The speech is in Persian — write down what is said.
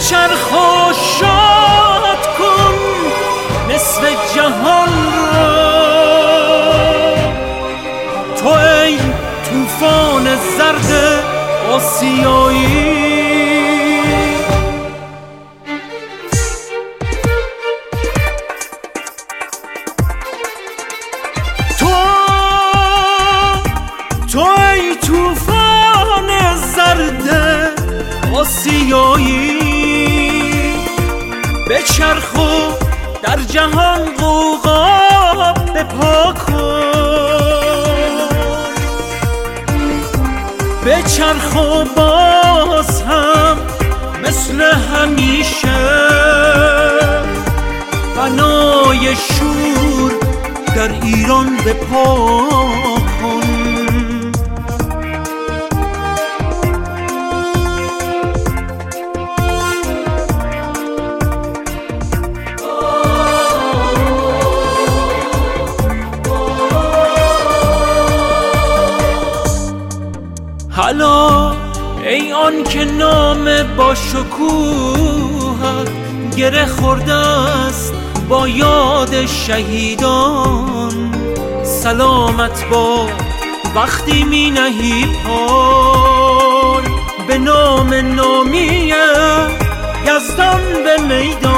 چرخ و شاد کن نصف جهان را، تو ای طوفان زرد آسیایی. تو ای طوفان زرد آسیایی، به چرخ و در جهان غوغا بپا کن، به چرخ و باز هم مثل همیشه بنای شور در ایران بپا کن. حالا ای آن که نام با شکوهت گره خورده است با یاد شهیدان، سلامت با وقتی می نهی پای به نام نامی یزدان به میدان.